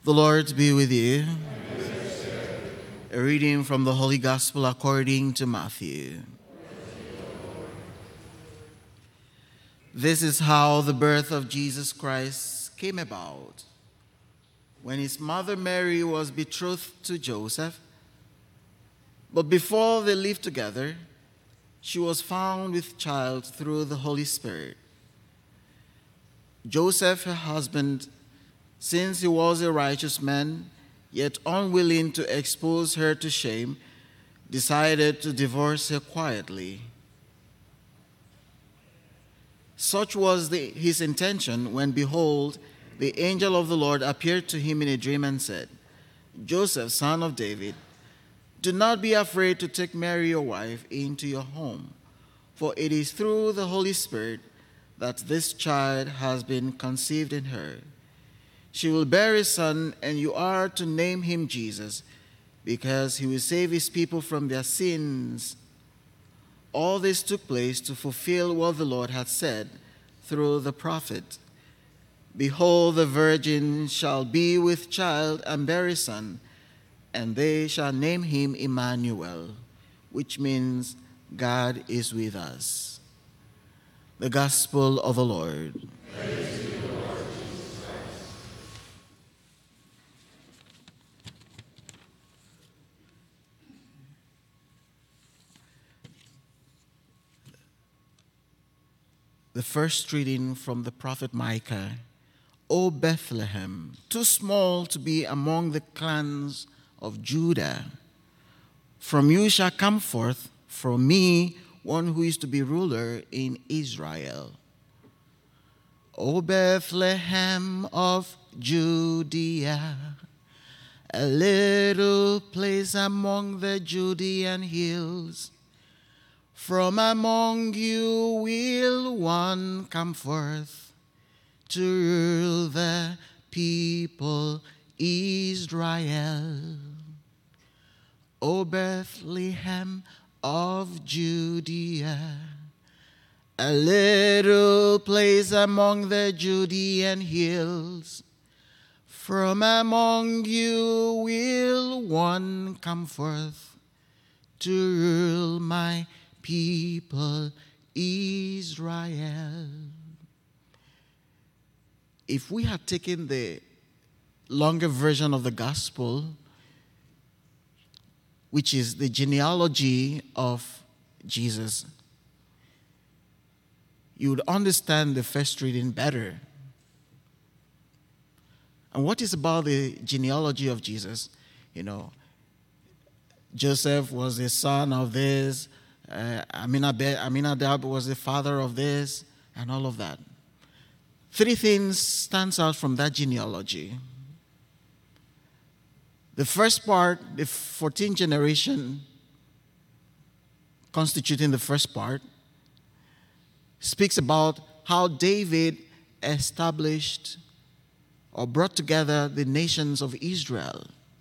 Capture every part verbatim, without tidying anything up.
The Lord be with you. A reading from the Holy Gospel according to Matthew. This is how the birth of Jesus Christ came about. When his mother Mary was betrothed to Joseph, but before they lived together, she was found with child through the Holy Spirit. Joseph, her husband, since he was a righteous man, yet unwilling to expose her to shame, decided to divorce her quietly. Such was the, his intention when, behold, the angel of the Lord appeared to him in a dream and said, Joseph, son of David, do not be afraid to take Mary your wife into your home, for it is through the Holy Spirit that this child has been conceived in her. She will bear a son, and you are to name him Jesus, because he will save his people from their sins. All this took place to fulfill what the Lord had said through the prophet. Behold, the virgin shall be with child and bear a son, and they shall name him Emmanuel, which means God is with us. The Gospel of the Lord. Praise to you, Lord Jesus Christ. The first reading from the prophet Micah. O Bethlehem, too small to be among the clans of Judah, from you shall come forth, from me, one who is to be ruler in Israel. O Bethlehem of Judea, a little place among the Judean hills, from among you will one come forth to rule the people Israel. O Bethlehem of Judea, a little place among the Judean hills, from among you will one come forth to rule my people Israel. If we had taken the longer version of the gospel, which is the genealogy of Jesus, you would understand the first reading better. And what is about the genealogy of Jesus? You know, Joseph was the son of this, uh, Aminadab was the father of this, and all of that. Three things stands out from that genealogy. The first part, the fourteenth generation, constituting the first part, speaks about how David established or brought together the nations of Israel.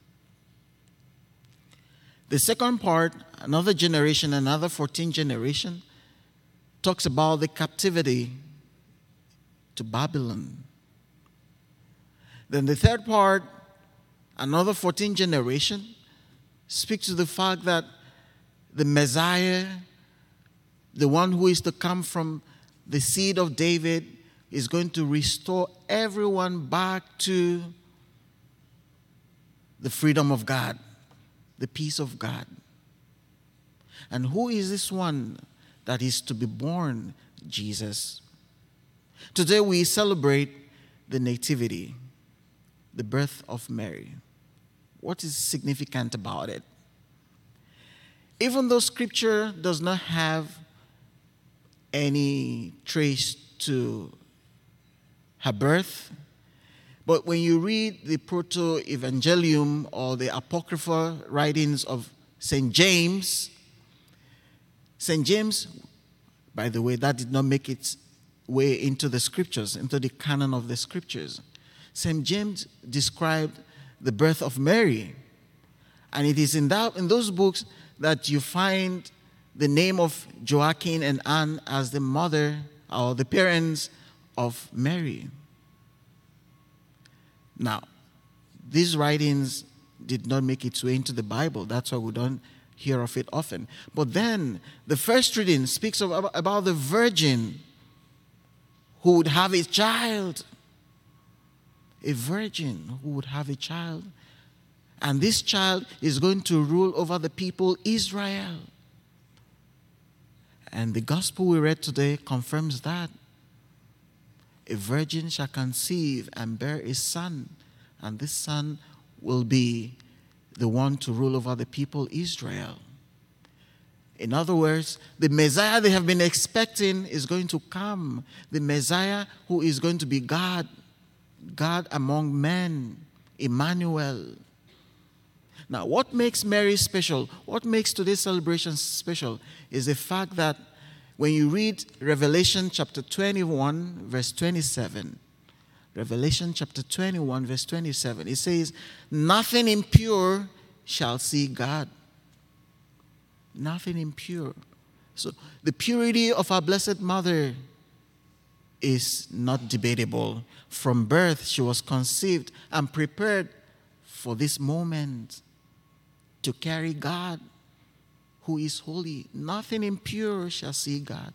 The second part, another generation, another fourteenth generation, talks about the captivity to Babylon. Then the third part, another fourteenth generation, speaks to the fact that the Messiah, the one who is to come from the seed of David, is going to restore everyone back to the freedom of God, the peace of God. And who is this one that is to be born? Jesus. Today we celebrate the nativity, the birth of Mary. What is significant about it? Even though Scripture does not have any trace to her birth, but when you read the Proto-Evangelium or the Apocryphal writings of Saint James, Saint James, by the way, that did not make its way into the Scriptures, into the canon of the Scriptures. Saint James described the birth of Mary. And it is in that in those books that you find the name of Joachim and Anne as the mother or the parents of Mary. Now, these writings did not make its way into the Bible. That's why we don't hear of it often. But then the first reading speaks of, about the virgin who would have a child. A virgin who would have a child. And this child is going to rule over the people Israel. And the gospel we read today confirms that. A virgin shall conceive and bear a son, and this son will be the one to rule over the people Israel. In other words, the Messiah they have been expecting is going to come. The Messiah who is going to be God, God among men, Emmanuel. Now, what makes Mary special, what makes today's celebration special, is the fact that when you read Revelation chapter twenty-one, verse twenty-seven, Revelation chapter twenty-one, verse twenty-seven, it says, nothing impure shall see God. Nothing impure. So the purity of our Blessed Mother is not debatable. From birth, she was conceived and prepared for this moment to carry God, who is holy. Nothing impure shall see God.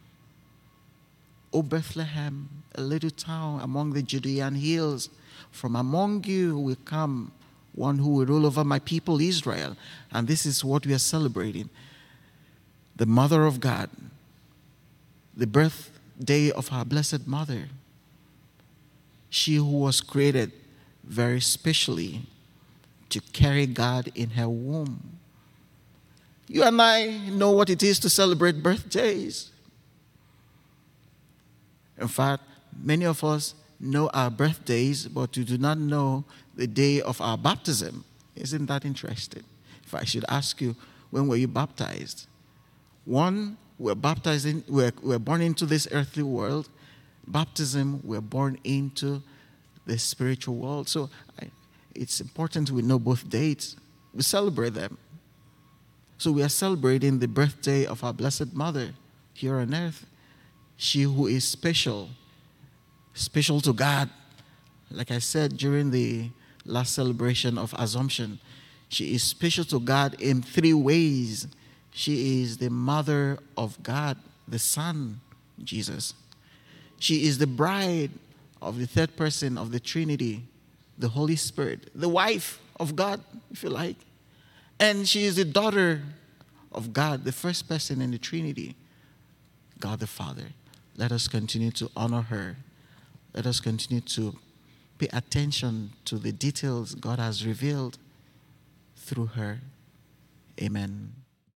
O Bethlehem, a little town among the Judean hills, from among you will come one who will rule over my people Israel. And this is what we are celebrating. The Mother of God, the birthday of our Blessed Mother. She who was created very specially to carry God in her womb. You and I know what it is to celebrate birthdays. In fact, many of us know our birthdays, but we do not know the day of our baptism. Isn't that interesting? If I should ask you, when were you baptized? One, we're baptized in, we're, we're born into this earthly world. Baptism, we're born into the spiritual world. So I, it's important we know both dates. We celebrate them. So we are celebrating the birthday of our Blessed Mother here on earth. She who is special, special to God. Like I said during the last celebration of Assumption, she is special to God in three ways. She is the mother of God, the Son, Jesus. She is the bride of the third person of the Trinity, the Holy Spirit, the wife of God, if you like. And she is the daughter of God, the first person in the Trinity, God the Father. Let us continue to honor her. Let us continue to pay attention to the details God has revealed through her. Amen.